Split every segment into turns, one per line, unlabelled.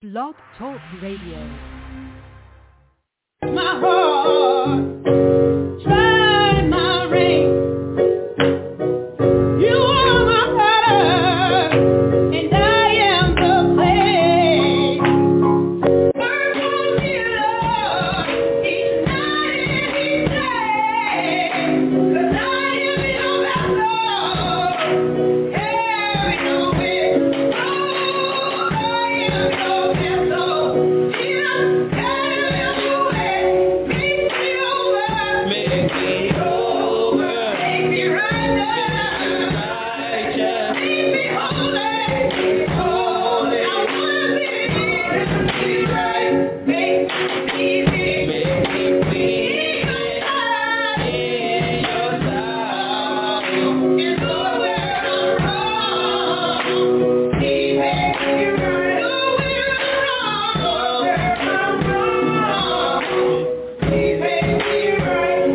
Blog Talk Radio.
My heart, try my ring. You are my heart, and I am the clay. Work on me, Lord, each night and each day. 'Cause I am your vessel, carry your weight. Oh, I am your vessel. Jesus, carry your weight. Make me over. Make me over. Make me righteous. Make me holy. Holy. I wanna be right. Make me clean. Make me clean. In your sight. It's nowhere I'm wrong. He makes me right. Nowhere I'm wrong. He makes me right.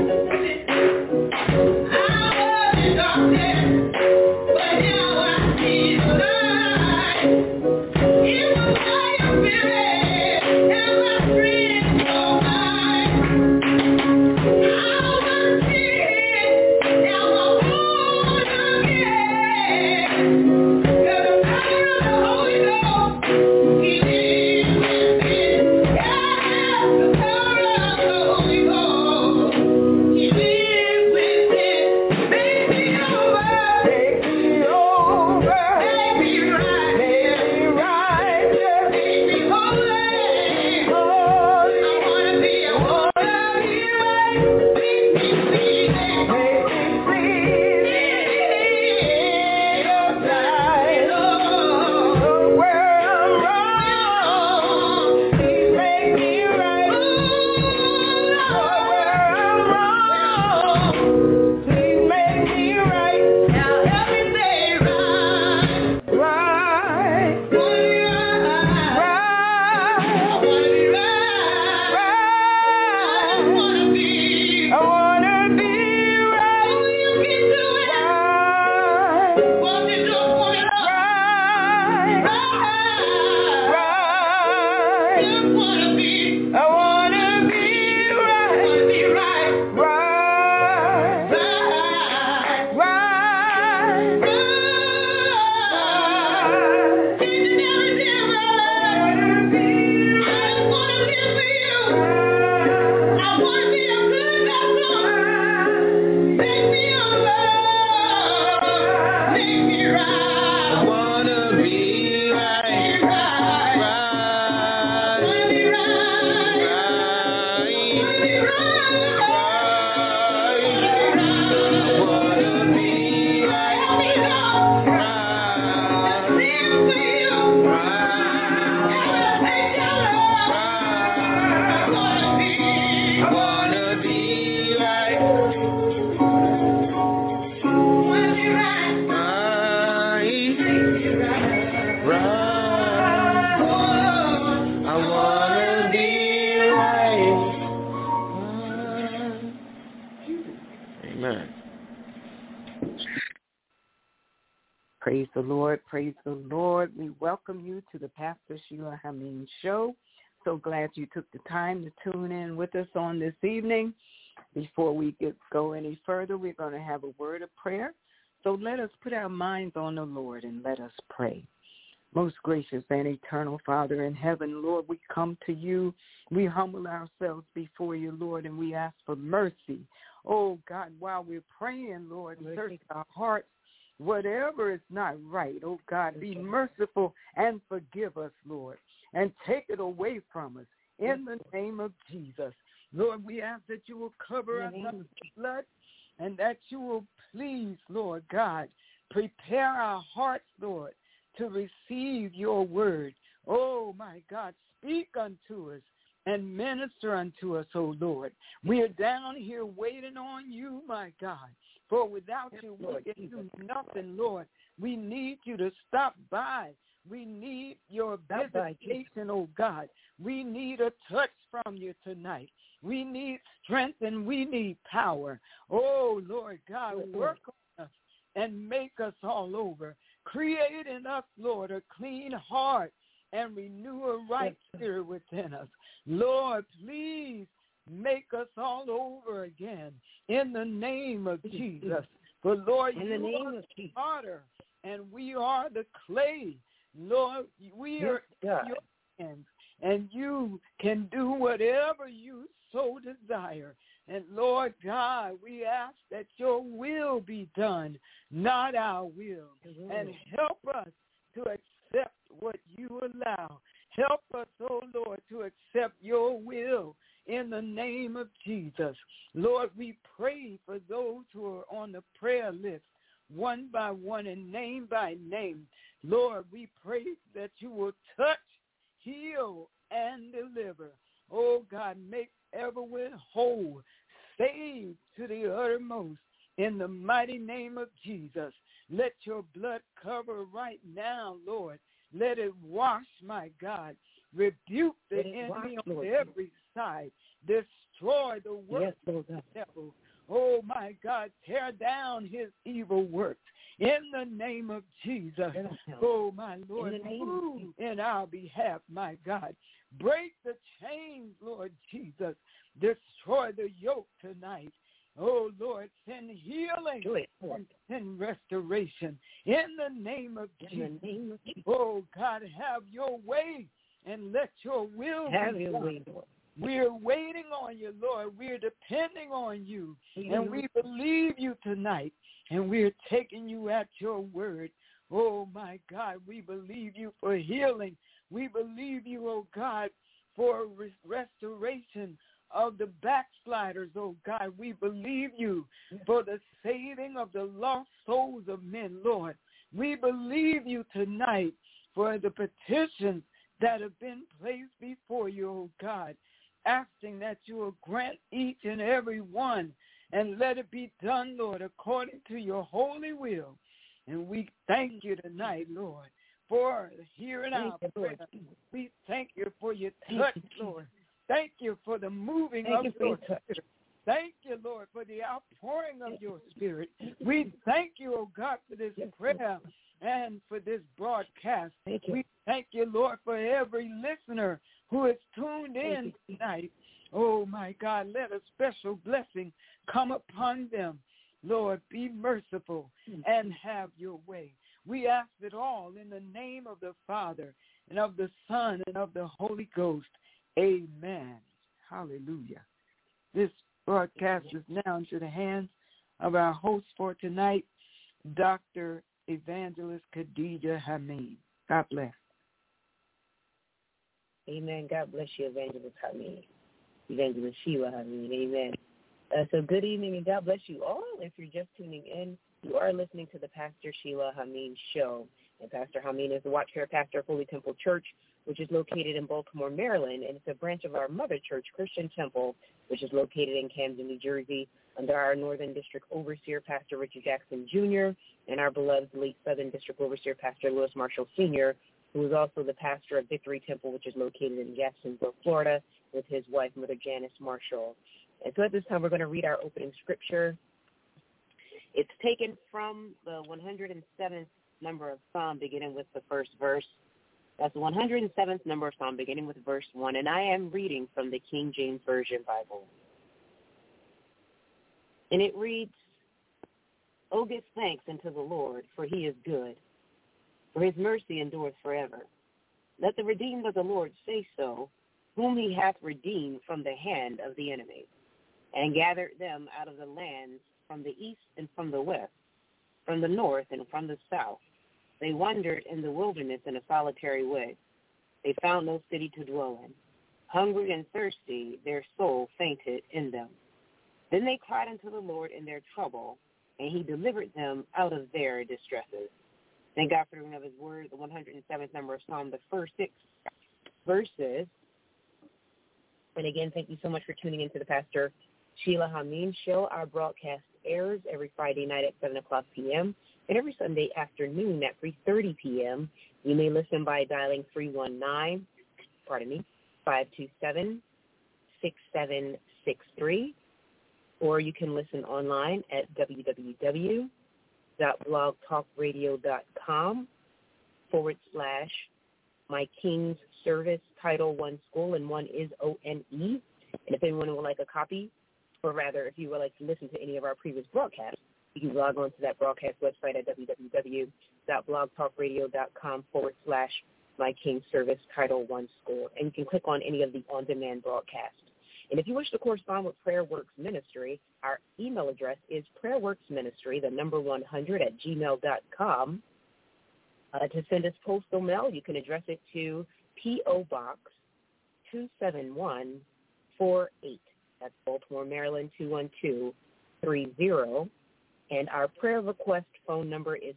I was in darkness, but now I see the light. It was by your spirit, and my friends are mine. I was dead, now I'm born again. 'Cause the power of the Holy Ghost, He lives within. Yeah, the power of the Holy Ghost, He lives within. Make me over. Make me over. Make me right. Make me righteous. Make me holy. Holy. I wanna be right. Make me clean. Make me clean. In your sight. Lord, where I'm wrong, Please make me right. Lord, where I'm wrong, Please make me right. Now help me say right. Right. I wanna be right. Oh, you can do it. Right. Won't you do it for me, Lord? Right. Right. Just wanna be. I wanna be right. Wanna be right. Right. Right. Changing everything right. I just wanna live for you. I wanna be a good vessel. Make me over. Make me right. I wanna be right. Right. Wanna be right. Wanna be right. Wanna be right. Help me, Lord. To live for you. And to take your love. I wanna be right. Wanna be right. I wanna be right. Amen.
Praise the Lord. Praise the Lord. We welcome you to the Pastor Sheila Hameen Show. So glad you took the time to tune in with us on this evening. Before we go any further, we're going to have a word of prayer. So let us put our minds on the Lord and let us pray. Most gracious and eternal Father in heaven, Lord, we come to you. We humble ourselves before you, Lord, and we ask for mercy. Oh, God, while we're praying, Lord, search our hearts. Whatever is not right, oh, God, be merciful and forgive us, Lord, and take it away from us in the name of Jesus. Lord, we ask that you will cover us with blood and that you will please, Lord God, prepare our hearts, Lord, to receive your word. Oh, my God, speak unto us and minister unto us, oh, Lord. We are down here waiting on you, my God, for without you we can do nothing, Lord. We need you to stop by. We need your visitation, oh, God. We need a touch from you tonight. We need strength and we need power. Oh, Lord God, work on us and make us all over. Create in us, Lord, a clean heart and renew a right spirit within us. Lord, please make us all over again in the name of Jesus. For Lord, you are the potter, and we are the clay. Lord, we are your hands, and you can do whatever you so desire. And Lord God, we ask that your will be done, not our will. And help us to accept what you allow. Help us, oh Lord, to accept your will in the name of Jesus. Lord, we pray for those who are on the prayer list, one by one and name by name. Lord, we pray that you will touch, heal, and deliver. Oh God, make everyone whole, save to the uttermost in the mighty name of Jesus. Let your blood cover right now, Lord. Let it wash, my God. Rebuke the enemy on every side. Destroy the works of the devil. Oh, my God, tear down his evil works in the name of Jesus. Oh, my Lord, move in our behalf, my God. Break the chains, Lord Jesus. Destroy the yoke tonight. Oh, Lord, send healing and send restoration in the name of Jesus. Oh, God, have your way and let your will be done. We're waiting on you, Lord. We're depending on you, and we believe you tonight, and we're taking you at your word. Oh, my God, we believe you for healing. We believe you, oh, God, for restoration of the backsliders, oh, God. We believe you for the saving of the lost souls of men, Lord. We believe you tonight for the petitions that have been placed before you, oh, God, asking that you will grant each and every one and let it be done, Lord, according to your holy will. And we thank you tonight, Lord, for hearing our prayer. We thank you for your touch, Lord. Thank you for the moving of your spirit. Thank you, Lord, for the outpouring of your spirit. We thank you, oh God, for this prayer and for this broadcast. We thank you, Lord, for every listener who is tuned in tonight. Oh, my God, let a special blessing come upon them. Lord, be merciful and have your way. We ask it all in the name of the Father and of the Son and of the Holy Ghost. Amen. Hallelujah. This broadcast is now into the hands of our host for tonight, Dr. Evangelist Khadijah Hameen. God bless.
Amen. God bless you, Evangelist Hameen. Evangelist Sheila Hameen. Amen. So good evening and God bless you all. If you're just tuning in, you are listening to the Pastor Sheila Hameen Show. And Pastor Hameen is the Watch Care Pastor of Holy Temple Church, which is located in Baltimore, Maryland, and it's a branch of our mother church, Christian Temple, which is located in Camden, New Jersey, under our Northern District Overseer, Pastor Richard Jackson, Jr., and our beloved late Southern District Overseer, Pastor Lewis Marshall, Sr., who is also the pastor of Victory Temple, which is located in Jacksonville, Florida, with his wife, Mother Janice Marshall. And so at this time, we're going to read our opening scripture. It's taken from the 107th number of Psalm, beginning with the first verse. That's the 107th number of Psalm, beginning with verse 1, and I am reading from the King James Version Bible. And it reads, "O give thanks unto the Lord, for he is good, for his mercy endureth forever. Let the redeemed of the Lord say so, whom he hath redeemed from the hand of the enemy, and gathered them out of the lands from the east and from the west, from the north and from the south. They wandered in the wilderness in a solitary way. They found no city to dwell in. Hungry and thirsty, their soul fainted in them. Then they cried unto the Lord in their trouble, and he delivered them out of their distresses." Thank God for the reading of his word, the 107th number of Psalm, the first 6 verses. And again, thank you so much for tuning into the Pastor Sheila Hameen Show. Our broadcast airs every Friday night at 7 o'clock p.m. and every Sunday afternoon at 3:30 p.m. You may listen by dialing 527-6763, or you can listen online at www.blogtalkradio.com/ My King's Service Title I School, and one is ONE. And if anyone would like a copy, or rather, if you would like to listen to any of our previous broadcasts, you can log on to that broadcast website at www.blogtalkradio.com/My King's Service Title I School. And you can click on any of the on-demand broadcasts. And if you wish to correspond with Prayer Works Ministry, our email address is prayerworksministry, 100, @gmail.com. To send us postal mail, you can address it to P.O. Box 27148. That's Baltimore, Maryland, 21230. And our prayer request phone number is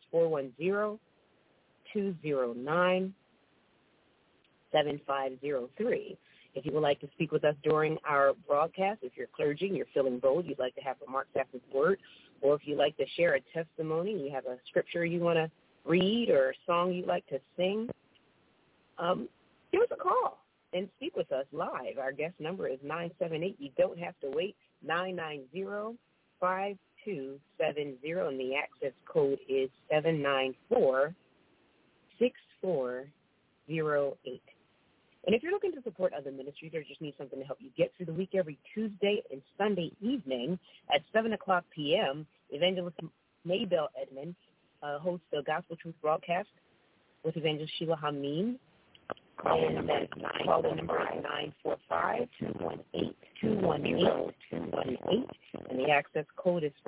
410-209-7503. If you would like to speak with us during our broadcast, if you're clergy and you're feeling bold, you'd like to have a Mark Sapp's word, or if you'd like to share a testimony, you have a scripture you want to read or a song you'd like to sing, give us a call and speak with us live. Our guest number is 978. You don't have to wait, 990-5270, and the access code is 794-6408. And if you're looking to support other ministries or just need something to help you get through the week, every Tuesday and Sunday evening at 7 o'clock p.m., Evangelist Maybelle Edmonds hosts the Gospel Truth broadcast with Evangelist Sheila Hameen. And that call-in number is 945-218-218. And the access code is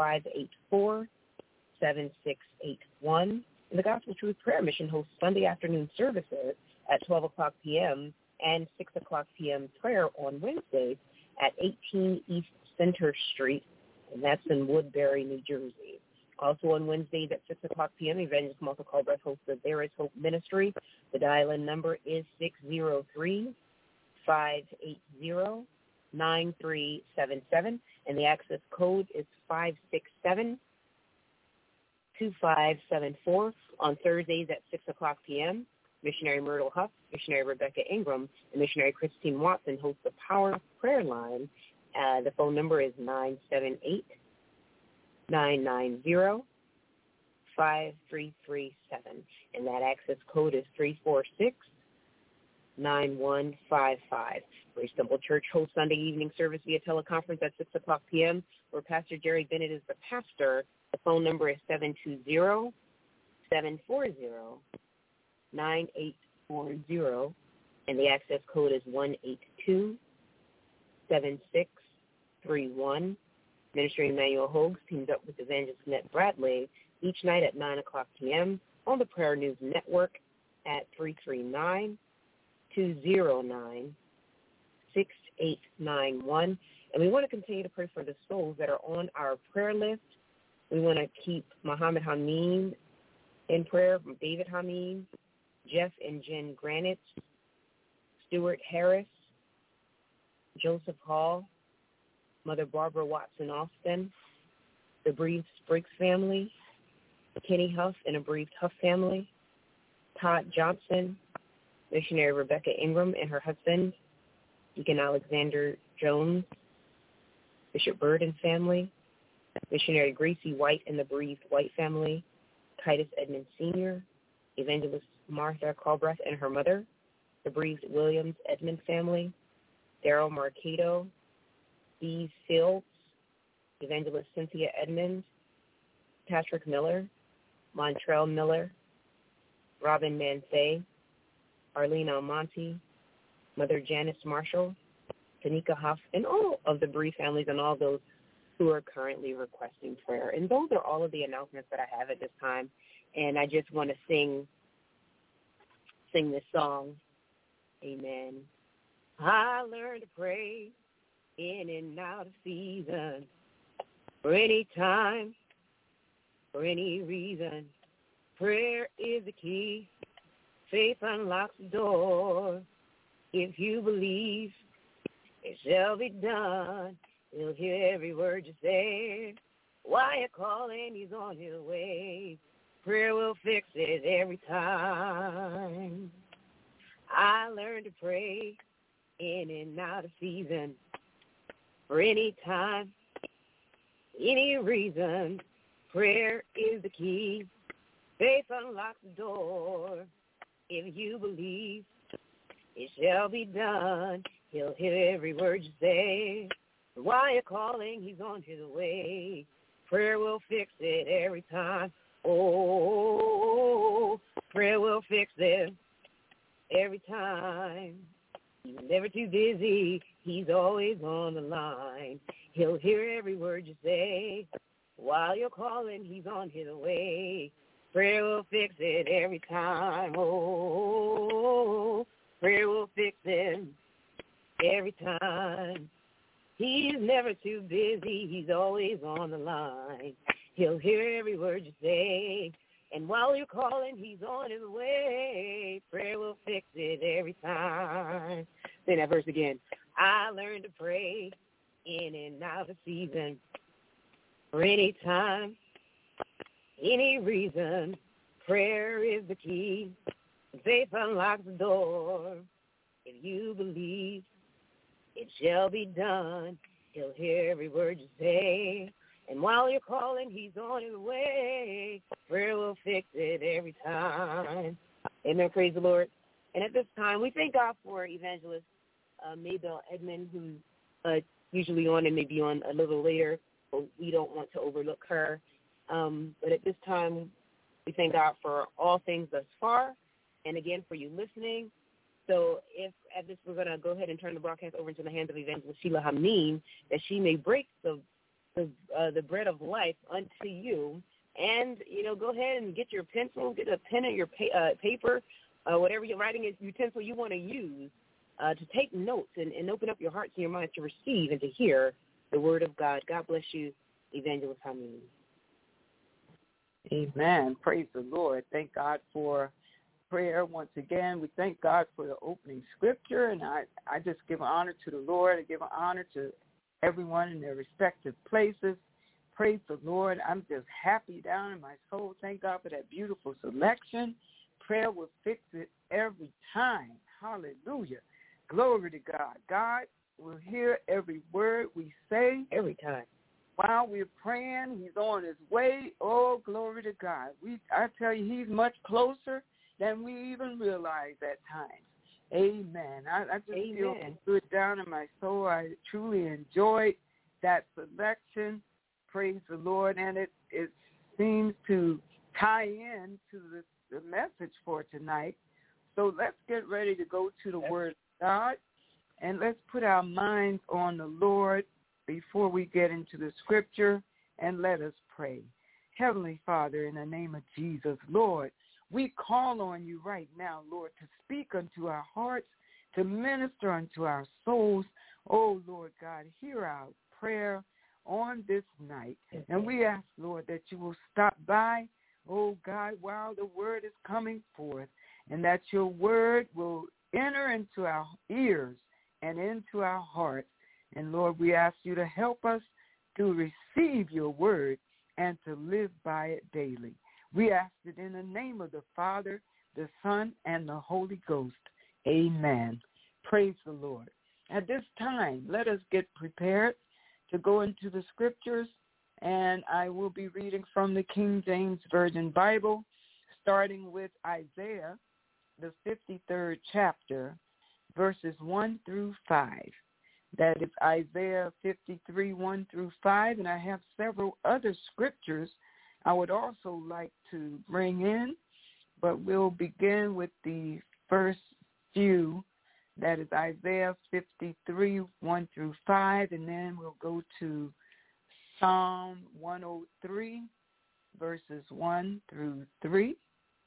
584-7681. And the Gospel Truth Prayer Mission hosts Sunday afternoon services at 12 o'clock p.m. and 6 o'clock p.m. prayer on Wednesdays at 18 East Center Street, and that's in Woodbury, New Jersey. Also on Wednesdays at 6 o'clock p.m., Evangelist Martha Colbreth hosts the There Is Hope Ministry. The dial-in number is 603-580-9377, and the access code is 567-2574. On Thursdays at 6 o'clock p.m., Missionary Myrtle Huff, Missionary Rebecca Ingram, and Missionary Christine Watson host the Power Prayer Line. The phone number is 978-990-5337, and that access code is 346-9155. Grace Temple Church hosts Sunday evening service via teleconference at 6 o'clock p.m., where Pastor Jerry Bennett is the pastor. The phone number is 720-740-9840, and the access code is 182-7631. Ministry Emmanuel Hogues teamed up with Evangelist Annette Bradley each night at 9 o'clock p.m. on the Prayer News Network at 339-209-6891. And we want to continue to pray for the souls that are on our prayer list. We want to keep Muhammad Hameen in prayer, David Hameen, Jeff and Jen Granite, Stuart Harris, Joseph Hall, Mother Barbara Watson Austin, the bereaved Spriggs family, Kenny Huff and a bereaved Huff family, Todd Johnson, Missionary Rebecca Ingram and her husband, Deacon Alexander Jones, Bishop Bird and family, Missionary Gracie White and the bereaved White family, Titus Edmonds Sr., Evangelist Martha Colbreth and her mother, the bereaved Williams Edmond family, Daryl Marcato, Steve Fields, Evangelist Cynthia Edmonds, Patrick Miller, Montrell Miller, Robin Mansay, Arlene Almonte, Mother Janice Marshall, Tanika Huff, and all of the bereaved families and all those who are currently requesting prayer. And those are all of the announcements that I have at this time. And I just want to sing this song. Amen. I learned to pray in and out of season, for any time, for any reason. Prayer is the key. Faith unlocks the door. If you believe, it shall be done. He'll hear every word you say. Why you calling? He's on his way. Prayer will fix it every time. I learned to pray in and out of season, for any time, any reason. Prayer is the key. Faith unlocks the door. If you believe, it shall be done. He'll hear every word you say. While you're calling, he's on his way. Prayer will fix it every time. Oh, prayer will fix it every time. He's never too busy. He's always on the line. He'll hear every word you say. While you're calling, he's on his way. Prayer will fix it every time. Oh, prayer will fix it every time. He's never too busy. He's always on the line. He'll hear every word you say. And while you're calling, he's on his way. Prayer will fix it every time. Say that verse again. I learned to pray in and out of season. For any time, any reason, prayer is the key. Faith unlocks the door. If you believe, it shall be done. He'll hear every word you say. And while you're calling, he's on his way. Prayer will fix it every time. Amen. Praise the Lord. And at this time, we thank God for Evangelist Maybelle Edmond, who's usually on and maybe on a little later. But we don't want to overlook her. But at this time, we thank God for all things thus far. And again, for you listening. So if at this, we're going to go ahead and turn the broadcast over into the hands of Evangelist Sheila Hameen, that she may break the bread of life unto you. And, go ahead and get your pencil, get a pen and your paper, whatever your writing utensil you want to use to take notes and open up your hearts and your minds to receive and to hear the word of God. God bless you, Evangelist Hameen.
Amen. Praise the Lord. Thank God for prayer once again. We thank God for the opening scripture, and I just give honor to the Lord. I give honor to everyone in their respective places. Praise the Lord. I'm just happy down in my soul. Thank God for that beautiful selection. Prayer will fix it every time. Hallelujah. Glory to God. God will hear every word we say.
Every time.
While we're praying, he's on his way. Oh, glory to God. I tell you, he's much closer than we even realize at times. Amen. I just feel good down in my soul. I truly enjoyed that selection. Praise the Lord. And it seems to tie in to the message for tonight. So let's get ready to go to the Word of God. And let's put our minds on the Lord before we get into the scripture, and let us pray. Heavenly Father, in the name of Jesus, Lord, we call on you right now, Lord, to speak unto our hearts, to minister unto our souls. Oh, Lord God, hear our prayer on this night. And we ask, Lord, that you will stop by, oh God, while the word is coming forth, and that your word will enter into our ears and into our hearts. And, Lord, we ask you to help us to receive your word and to live by it daily. We ask it in the name of the Father, the Son, and the Holy Ghost. Amen. Praise the Lord. At this time, let us get prepared to go into the scriptures, and I will be reading from the King James Version Bible, starting with Isaiah, the 53rd chapter, verses 1 through 5. That is Isaiah 53, 1 through 5, and I have several other scriptures I would also like to bring in, but we'll begin with the first few. That is Isaiah 53, 1 through 5, and then we'll go to Psalm 103, verses 1 through 3,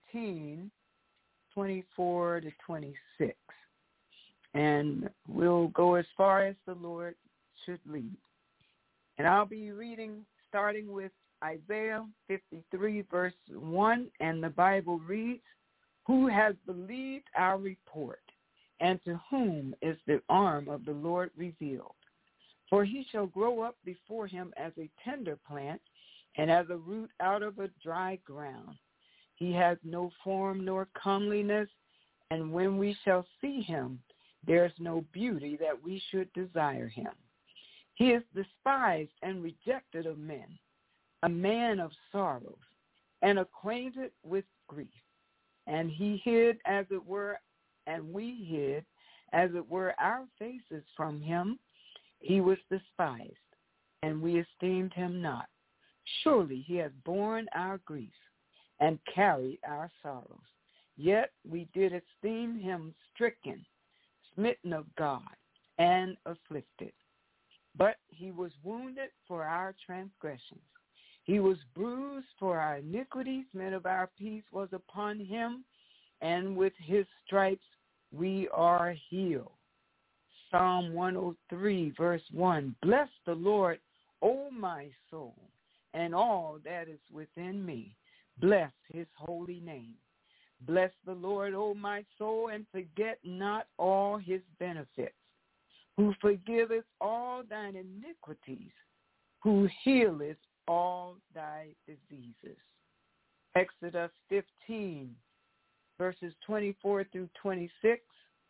24 to 26. And we'll go as far as the Lord should lead. And I'll be reading starting with Isaiah 53, verse 1, and the Bible reads, "Who has believed our report, and to whom is the arm of the Lord revealed? For he shall grow up before him as a tender plant, and as a root out of a dry ground. He has no form nor comeliness, and when we shall see him, there is no beauty that we should desire him. He is despised and rejected of men, a man of sorrows, and acquainted with grief. And he hid, as it were, and we hid as it were, our faces from him. He was despised, and we esteemed him not. Surely he has borne our griefs and carried our sorrows. Yet we did esteem him stricken, smitten of God, and afflicted. But he was wounded for our transgressions. He was bruised for our iniquities. Men of our peace was upon him, and with his stripes we are healed. Psalm 103, verse 1. Bless the Lord, O my soul, and all that is within me. Bless his holy name. Bless the Lord, O my soul, and forget not all his benefits, who forgiveth all thine iniquities, who healeth all thy diseases. Exodus 15, verses 24 through 26,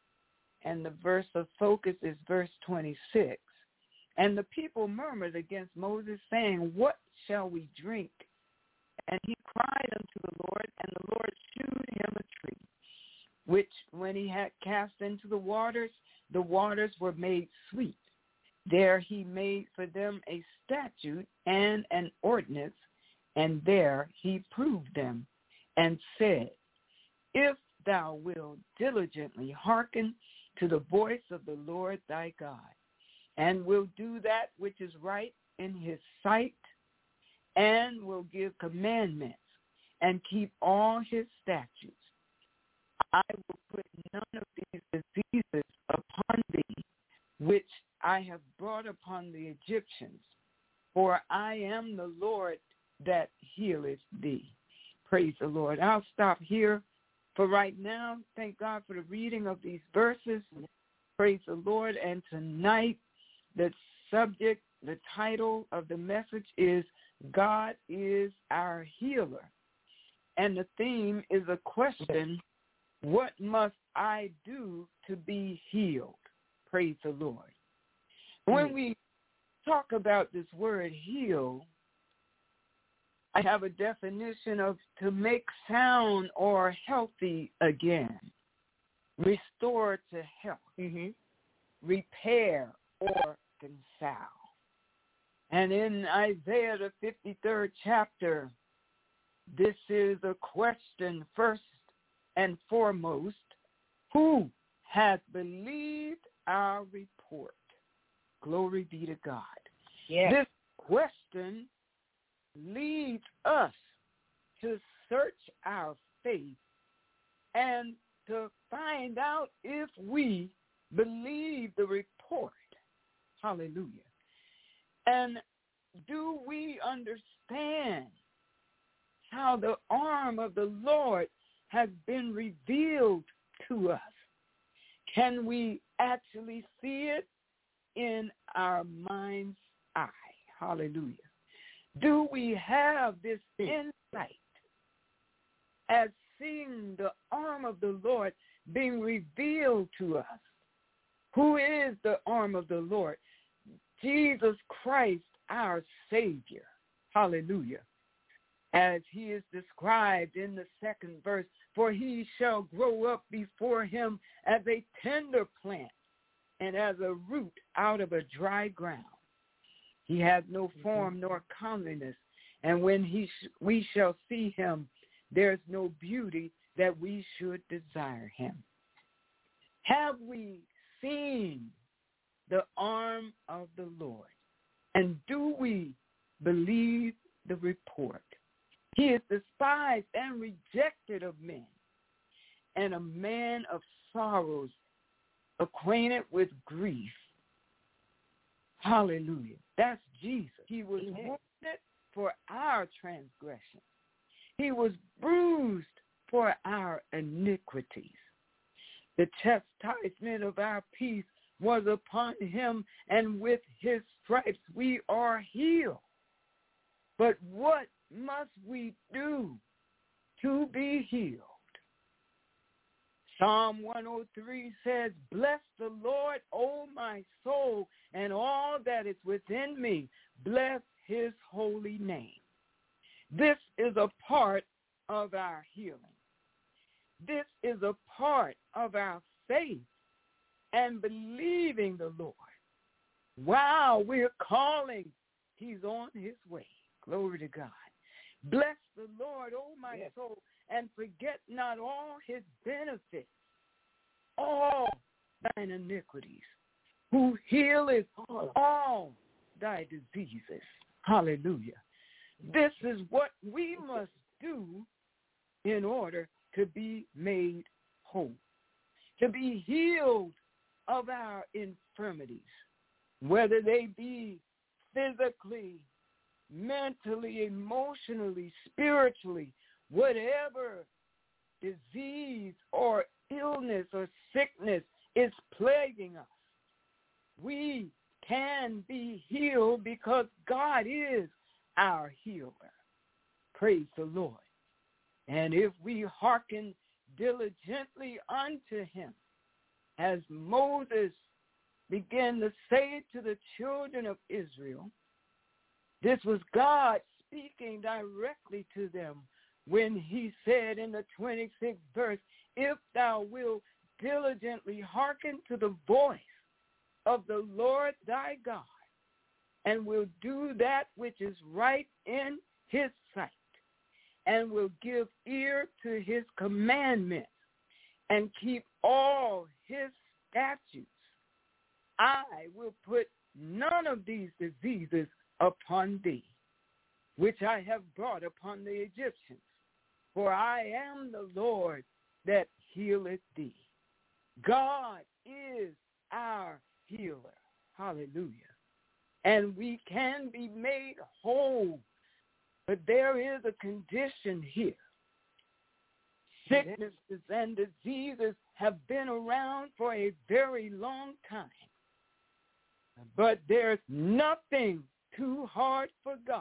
and the verse of focus is verse 26. And the people murmured against Moses, saying, What shall we drink? And he cried unto the Lord, and the Lord shewed him a tree, which when he had cast into the waters were made sweet. There he made for them a statute and an ordinance, and there he proved them, and said, If thou wilt diligently hearken to the voice of the Lord thy God, and will do that which is right in his sight, and will give commandments, and keep all his statutes, I will put none of these diseases upon thee, which I have brought upon the Egyptians, for I am the Lord that healeth thee. Praise the Lord. I'll stop here for right now. Thank God for the reading of these verses. Praise the Lord. And tonight, the subject, the title of the message is God is our healer. And the theme is a question, what must I do to be healed? Praise the Lord. When we talk about this word heal, I have a definition of to make sound or healthy again, restore to health, repair or reconcile. And in Isaiah, the 53rd chapter, this is a question first and foremost, who has believed our report? Glory be to God. Yes. This question leads us to search our faith and to find out if we believe the report. Hallelujah. And do we understand how the arm of the Lord has been revealed to us? Can we actually see it in our mind's eye? Hallelujah. Do we have this insight as seeing the arm of the Lord being revealed to us? Who is the arm of the Lord? Jesus Christ, our Savior. Hallelujah. As he is described in the second verse, for he shall grow up before him as a tender plant and as a root out of a dry ground. He has no form nor comeliness, and when we shall see him, there's no beauty that we should desire him. Have we seen the arm of the Lord? And do we believe the report? He is despised and rejected of men, and a man of sorrows, acquainted with grief. Hallelujah. That's Jesus. He was wounded for our transgressions. He was bruised for our iniquities. The chastisement of our peace was upon him, and with his stripes we are healed. But what must we do to be healed? Psalm 103 says, Bless the Lord, O my soul, and all that is within me. Bless his holy name. This is a part of our healing. This is a part of our faith. and believing the Lord. While we're calling, he's on his way. Glory to God. Bless the Lord, O my soul, and forget not all his benefits, all thine iniquities, who healeth all thy diseases. Hallelujah. This is what we must do in order to be made whole, to be healed of our infirmities, whether they be physically, mentally, emotionally, spiritually, whatever disease or illness or sickness is plaguing us. We can be healed because God is our healer. Praise the Lord. And if we hearken diligently unto him, as Moses began to say to the children of Israel, this was God speaking directly to them when he said in the 26th verse, if thou wilt diligently hearken to the voice of the Lord thy God, and will do that which is right in his sight, and will give ear to his commandments, and keep all his statutes, I will put none of these diseases upon thee, which I have brought upon the Egyptians. For I am the Lord that healeth thee. God is our healer. Hallelujah. And we can be made whole. But there is a condition here. Sicknesses and diseases have been around for a very long time. But there's nothing too hard for God.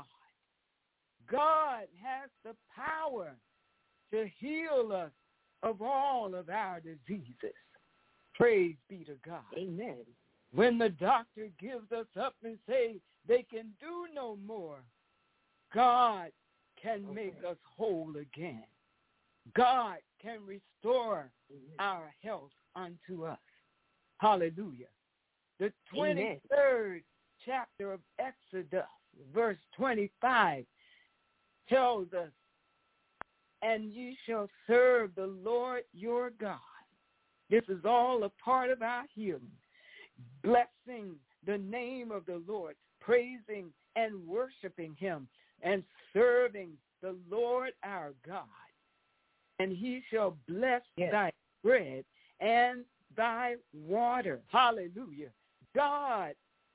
God has the power to heal us of all of our diseases. Praise be to God.
Amen.
When the doctor gives us up and say they can do no more, God can make us whole again. God can restore our health unto us. Hallelujah. The 23rd chapter of Exodus, verse 25, tells us, and ye shall serve the Lord your God. This is all a part of our healing. Blessing the name of the Lord, praising and worshiping him, and serving the Lord our God. And he shall bless thy bread and thy water. Hallelujah. God,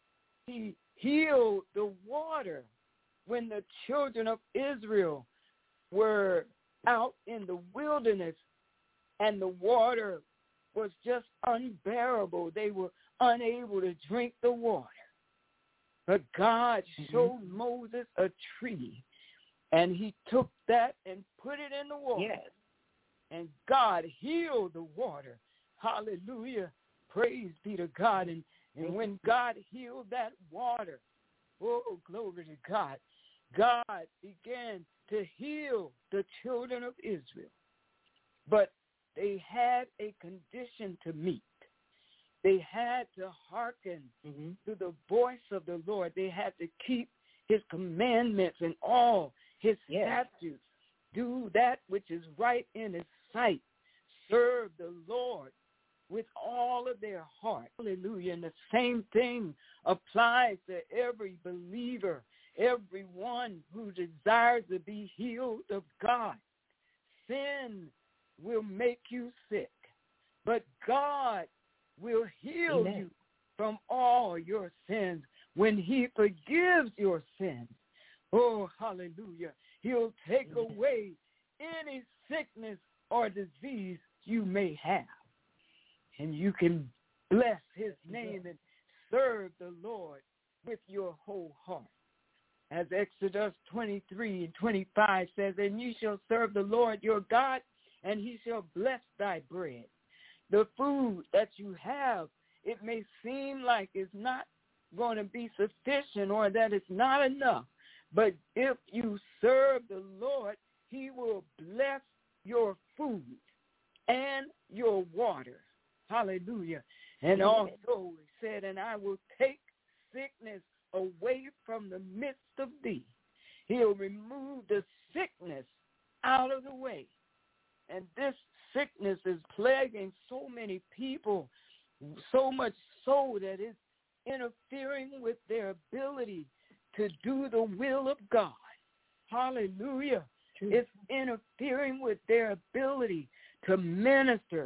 he healed the water when the children of Israel were out in the wilderness and the water was just unbearable. They were unable to drink the water. But God showed Moses a tree, and he took that and put it in the water.
Yes.
And God healed the water. Hallelujah. Praise be to God. And when God healed that water, oh, glory to God, God began to heal the children of Israel. But they had a condition to meet. They had to hearken to the voice of the Lord. They had to keep his commandments and all his statutes. Do that which is right in his sight. Serve the Lord with all of their heart. Hallelujah. And the same thing applies to every believer, everyone who desires to be healed of God. Sin will make you sick, but God will heal you from all your sins when he forgives your sins. Oh, hallelujah. He'll take away any sickness or disease you may have. And you can bless his name and serve the Lord with your whole heart. As Exodus 23 and 25 says, and ye shall serve the Lord your God, and he shall bless thy bread. The food that you have, it may seem like it's not going to be sufficient or that it's not enough. But if you serve the Lord, he will bless your food and your water. Hallelujah. And also he said, and I will take sickness away from the midst of thee. He'll remove the sickness out of the way. And this sickness is plaguing so many people, so much so that it's interfering with their ability to do the will of God. Hallelujah. True. It's interfering with their ability to minister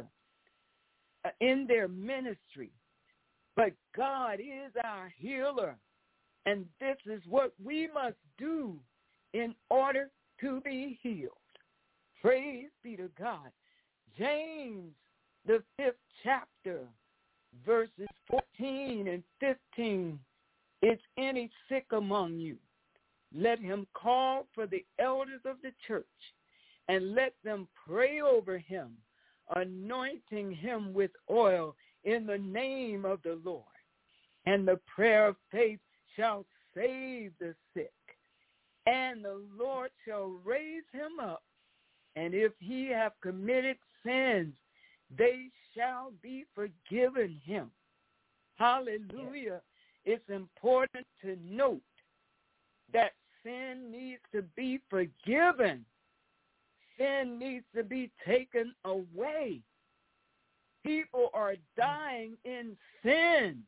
in their ministry. But God is our healer. And this is what we must do in order to be healed. Praise be to God. James, the 5th chapter, verses 14 and 15. Is any sick among you? Let him call for the elders of the church, and let them pray over him, anointing him with oil in the name of the Lord. And the prayer of faith shall save the sick, and the Lord shall raise him up. And if he have committed sins, they shall be forgiven him. Hallelujah. It's important to note that sin needs to be forgiven. Sin needs to be taken away. People are dying in sin.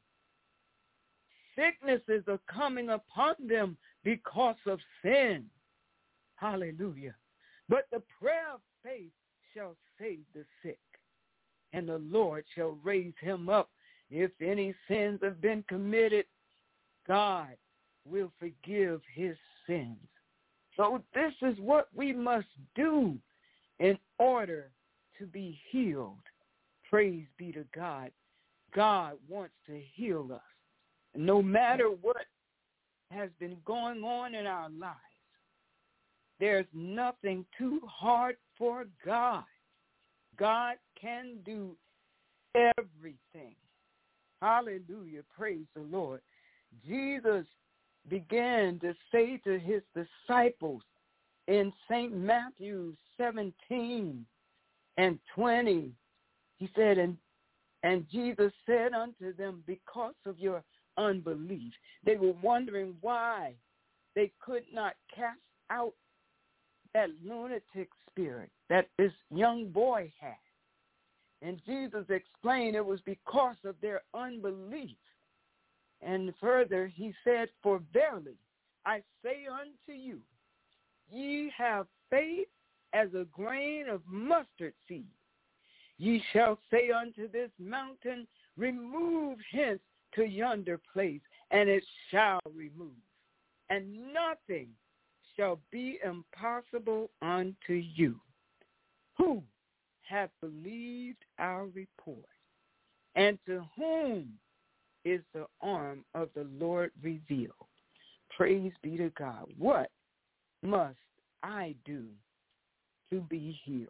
Sicknesses are coming upon them because of sin. Hallelujah. But the prayer of faith shall save the sick, and the Lord shall raise him up. If any sins have been committed, God will forgive his sins. So this is what we must do in order to be healed. Praise be to God. God wants to heal us. No matter what has been going on in our lives, there's nothing too hard for God. God can do everything. Hallelujah. Praise the Lord. Jesus began to say to his disciples in St. Matthew 17 and 20, he said, and Jesus said unto them, because of your unbelief. They were wondering why they could not cast out that lunatic spirit that this young boy had. And Jesus explained it was because of their unbelief. And further, he said, for verily I say unto you, ye have faith as a grain of mustard seed. Ye shall say unto this mountain, remove hence to yonder place, and it shall remove. And nothing shall be impossible unto you. Who hath believed our report? And to whom is the arm of the Lord revealed? Praise be to God. What must I do to be healed?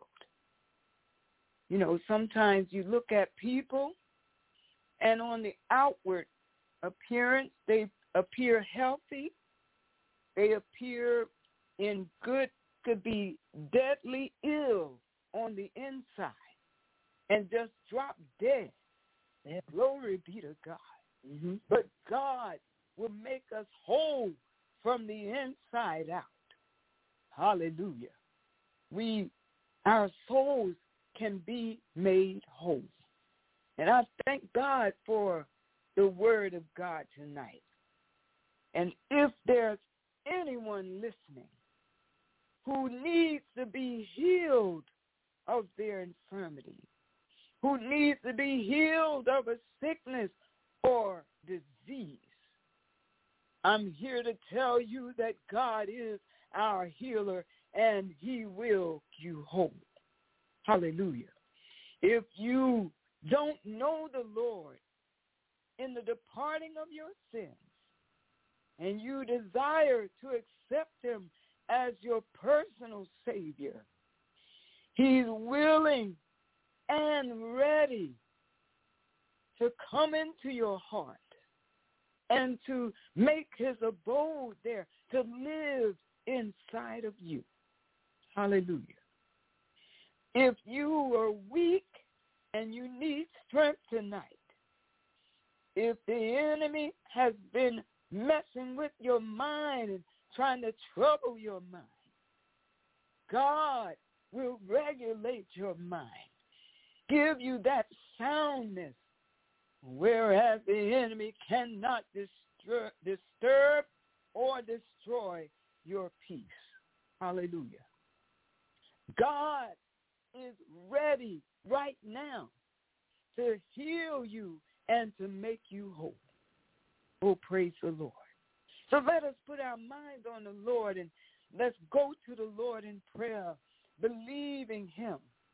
You know, sometimes you look at people, and on the outward appearance, they appear healthy. They appear in good, could be deadly ill on the inside and just drop dead. Yeah. Glory be to God. Mm-hmm. But God will make us whole from the inside out. Hallelujah. Our souls can be made whole. And I thank God for the word of God tonight. And if there's anyone listening who needs to be healed of their infirmity, who needs to be healed of a sickness or disease, I'm here to tell you that God is our healer and he will make you whole. Hallelujah. If you don't know the Lord in the departing of your sins, and you desire to accept him as your personal Savior, he's willing and ready to come into your heart and to make his abode there, to live inside of you. Hallelujah. If you are weak and you need strength tonight, if the enemy has been messing with your mind and trying to trouble your mind, God will regulate your mind, give you that soundness, whereas the enemy cannot disturb or destroy your peace. Hallelujah. God is ready right now to heal you and to make you whole. Oh, praise the Lord. So let us put our minds on the Lord and let's go to the Lord in prayer, believing him.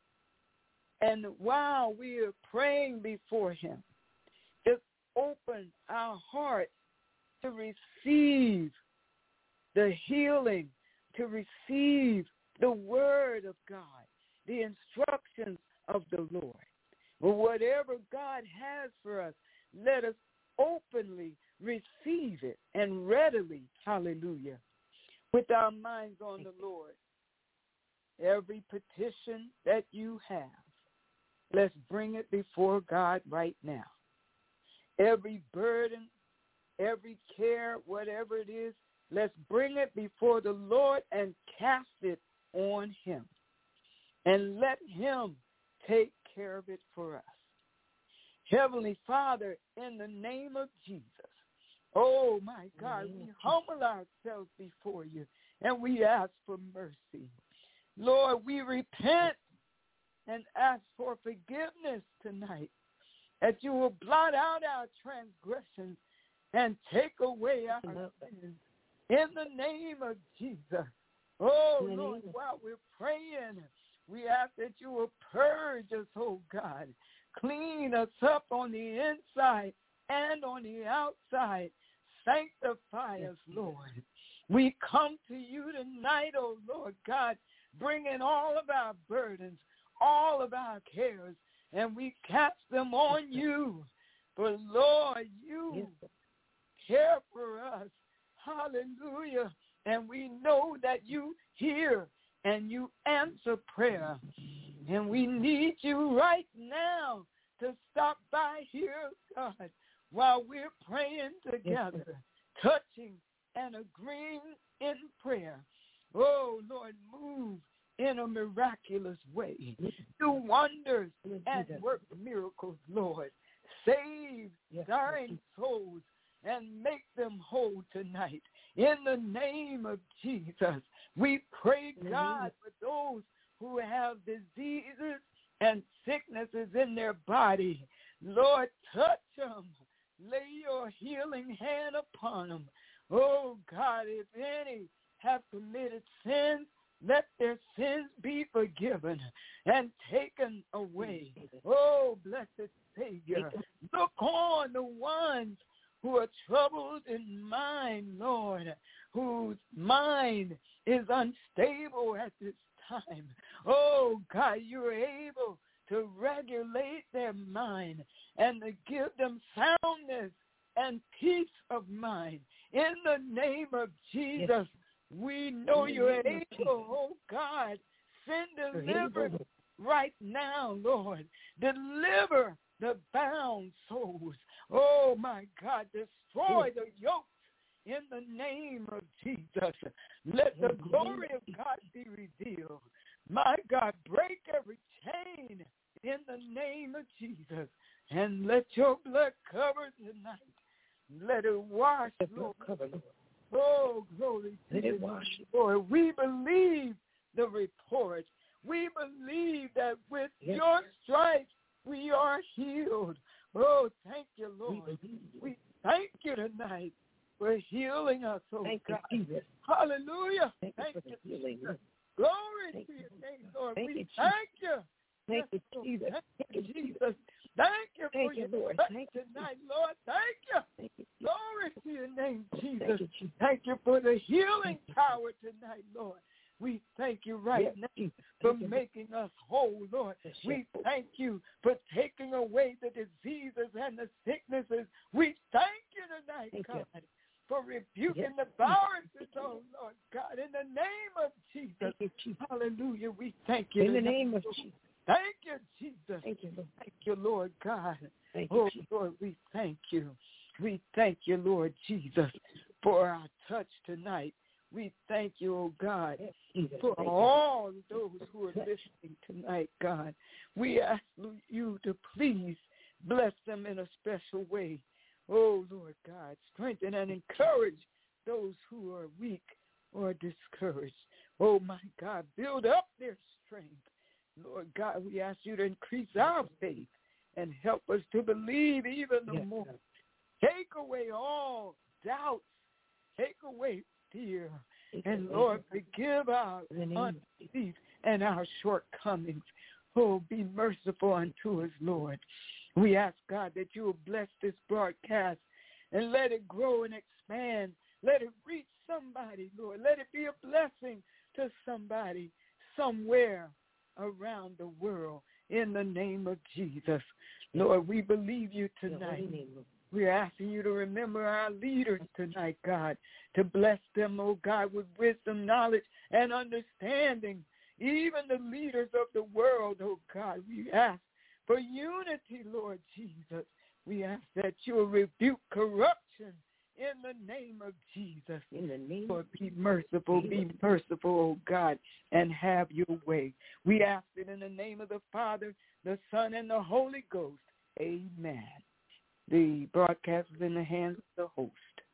And while we are praying before him, just open our hearts to receive the healing, to receive the word of God, the instructions of the Lord. But whatever God has for us, let us openly receive it and readily, hallelujah, with our minds on the Lord. Every petition that you have, let's bring it before God right now. Every burden, every care, whatever it is, let's bring it before the Lord and cast it on him. And let him take care of it for us. Heavenly Father, in the name of Jesus, oh my God, we humble ourselves before you and we ask for mercy. Lord, we repent and ask for forgiveness tonight, that you will blot out our transgressions and take away our sins. In the name of Jesus. Oh, Lord, while we're praying, we ask that you will purge us, oh God. Clean us up on the inside and on the outside. Sanctify us, Lord. We come to you tonight, oh Lord God, bringing all of our burdens, all of our cares, and we cast them on you. For, Lord, you care for us. Hallelujah. And we know that you hear and you answer prayer. And we need you right now to stop by here, God, while we're praying together, touching and agreeing in prayer. Oh, Lord, move in a miraculous way. Do wonders and work miracles, Lord. Save dying souls and make them whole tonight. In the name of Jesus, we pray, God, for those who have diseases and sicknesses in their body. Lord, touch them. Lay your healing hand upon them. Oh, God, if any have committed sins, let their sins be forgiven and taken away. Oh, blessed Savior, look on the ones who are troubled in mind, Lord, whose mind is unstable at this time. Oh, God, you're able to regulate their mind and to give them soundness and peace of mind. In the name of Jesus, we know you're able, oh, God. Send deliverance right now, Lord. Deliver the bound souls. Oh, my God, destroy the yokes in the name of Jesus. Let the glory of God be revealed. My God, break every chain in the name of Jesus. And let your blood cover tonight. Let it wash, Lord. Oh, glory to you, Lord. We believe the report. We believe that with your stripes we are healed. Oh, thank you, Lord. We thank you tonight for healing us, oh God. Hallelujah. Thank you, Jesus. Glory to your name, Lord. We thank you.
Thank you, Jesus.
Thank you, Jesus. Thank you for your
Lord.
touch tonight, Lord. Thank you.
Thank you.
Glory to your name, Jesus.
Thank you, Jesus.
Thank you for the healing power tonight, Lord. We thank you right now for making us whole, Lord. We thank you for taking away the diseases and the sicknesses. We thank you tonight, God, for rebuking the viruses, oh Lord God, in the name of Jesus.
Thank you, Jesus.
Hallelujah. We thank you.
In the name of Jesus.
Thank you, Jesus.
Thank you, Lord.
Thank you, Lord God.
Thank you,
oh,
Jesus.
Lord, we thank you. We thank you, Lord Jesus, for our touch tonight. We thank you, oh God, for all those who are listening tonight, God. We ask you to please bless them in a special way. Oh, Lord God, strengthen and encourage those who are weak or discouraged. Oh, my God, build up their strength. Lord God, we ask you to increase our faith and help us to believe even the more. Take away all doubts. Take away fear. And, Lord, forgive our unbelief and our shortcomings. Oh, be merciful unto us, Lord. We ask, God, that you will bless this broadcast and let it grow and expand. Let it reach somebody, Lord. Let it be a blessing to somebody somewhere around the world in the name of Jesus. Lord, we believe you tonight. We're asking you to remember our leaders tonight, God, to bless them, oh God, with wisdom, knowledge, and understanding. Even the leaders of the world, oh God, we ask for unity, Lord Jesus. We ask that you will rebuke corruption in the name of Jesus.
In the name
Lord, be merciful, oh God, and have your way. We ask it in the name of the Father, the Son, and the Holy Ghost. Amen. The broadcast is in the hands of the host.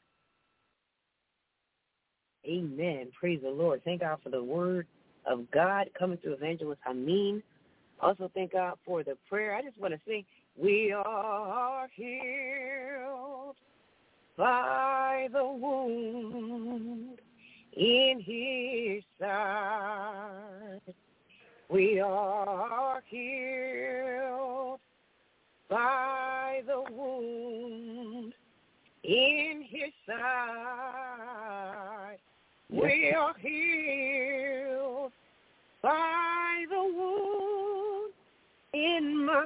Amen. Praise the Lord. Thank God for the word of God coming through Evangelist Hameen. Also thank God for the prayer. I just want to sing, we are healed by the wound in his side. We are healed by the wound in his side. We are healed by the wound in my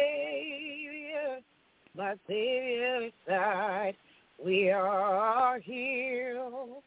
Savior's side. We are healed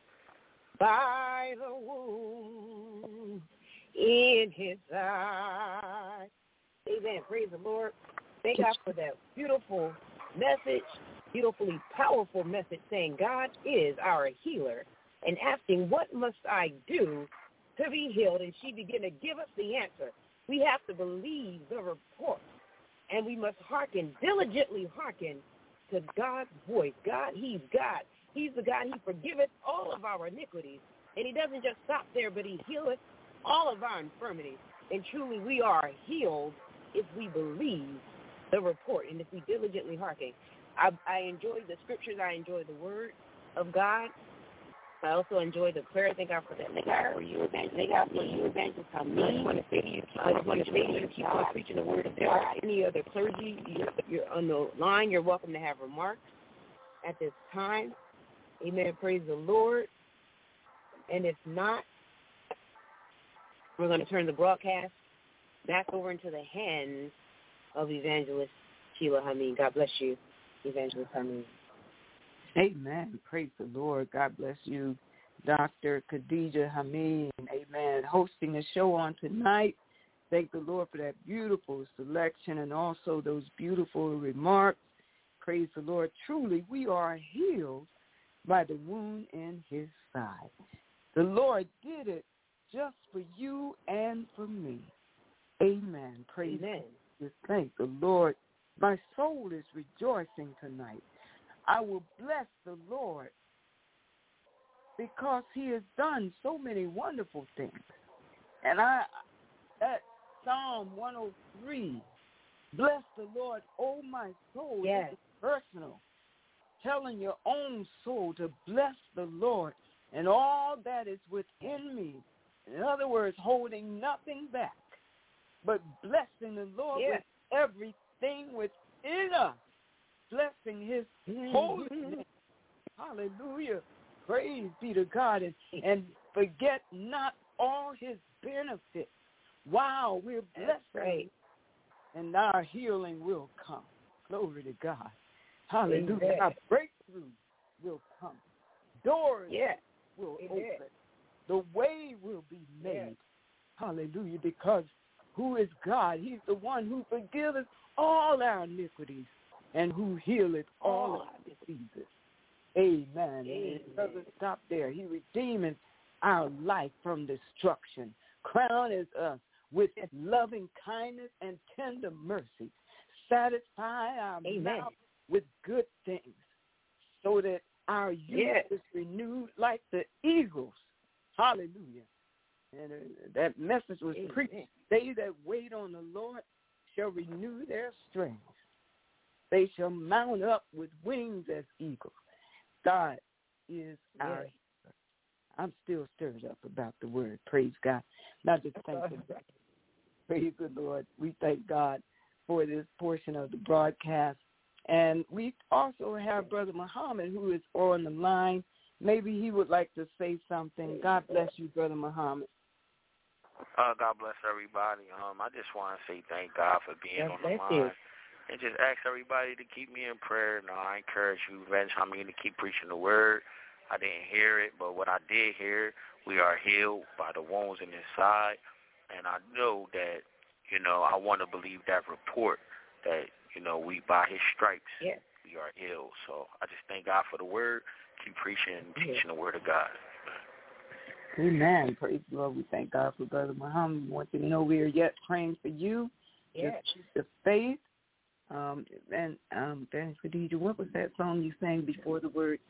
by the wound in his side. Amen. Praise the Lord. Thank God for that beautiful message, beautifully powerful message saying God is our healer and asking, what must I do to be healed? And she began to give us the answer. We have to believe the report, and we must diligently hearken to God's voice. God, he's God. He's the God. He forgiveth all of our iniquities. And he doesn't just stop there, but he healeth all of our infirmities. And truly we are healed if we believe the report and if we diligently hearken. I enjoy the scriptures. I enjoy the word of God. I also enjoy the prayer. Thank God for that. Thank God for you, Evangelist. Thank God for you, Evangelist Hameen. I just want to say to you, keep on preaching the word of God. Any other clergy, you're on the line, you're welcome to have remarks at this time. Amen. Praise the Lord. And if not, we're going to turn the broadcast back over into the hands of Evangelist Sheila Hameen. God bless you, Evangelist Hameen.
Amen. Praise the Lord. God bless you, Dr. Khadijah Hameen. Amen. Hosting a show on tonight. Thank the Lord for that beautiful selection and also those beautiful remarks. Praise the Lord. Truly, we are healed by the wound in his side. The Lord did it just for you and for me. Amen. Praise
Amen.
God. Thank the Lord. My soul is rejoicing tonight. I will bless the Lord because he has done so many wonderful things. And that Psalm 103, bless the Lord, oh my soul.
Yes.
It's personal. Telling your own soul to bless the Lord and all that is within me. In other words, holding nothing back, but blessing the Lord with everything within us. Blessing his holy name. Hallelujah. Praise be to God. And forget not all his benefits. Wow, we're blessed. Right. And our healing will come. Glory to God. Hallelujah. Amen. Our breakthrough will come. Doors will open. The way will be made. Hallelujah. Because who is God? He's the one who forgives all our iniquities. and who healeth all our diseases. Amen. It doesn't stop there. He redeemeth our life from destruction, crowneth us with loving kindness and tender mercy, satisfy our mouth with good things, so that our youth is renewed like the eagles. Hallelujah. And that message was preached. They that wait on the Lord shall renew their strength. They shall mount up with wings as eagles. God is our healer. I'm still stirred up about the word. Praise God. Not just thank you. Praise the Lord. We thank God for this portion of the broadcast. And we also have Brother Muhammad, who is on the line. Maybe he would like to say something. God bless you, Brother Muhammad.
God bless everybody. I just want to say thank God for being on the line. And just ask everybody to keep me in prayer. No, I encourage you, Benjamin, to keep preaching the word. I didn't hear it, but what I did hear, we are healed by the wounds in his side. And I know that, I want to believe that report that, we by his stripes, we are healed. So I just thank God for the word. Keep preaching and teaching the word of God.
Amen. Praise the Lord. We thank God for Brother Muhammad. We want you to know we are yet praying for you. Yes. The faith. And Khadijah, what was that song you sang before the word?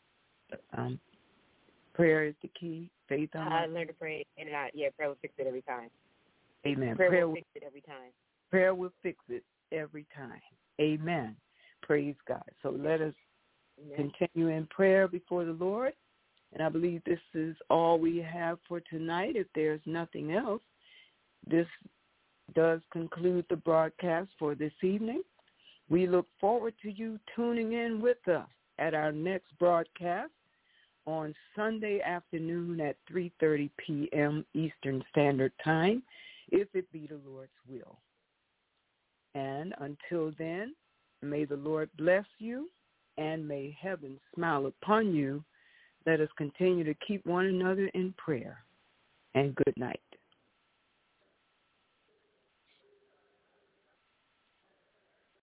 Prayer is the key. Faith.
I learned to pray, and prayer will fix it every time.
Amen.
Prayer will fix it every time.
Prayer will fix it every time. Amen. Praise God. So let us continue in prayer before the Lord. And I believe this is all we have for tonight. If there's nothing else, this does conclude the broadcast for this evening. We look forward to you tuning in with us at our next broadcast on Sunday afternoon at 3:30 p.m. Eastern Standard Time, if it be the Lord's will. And until then, may the Lord bless you and may heaven smile upon you. Let us continue to keep one another in prayer. And good night.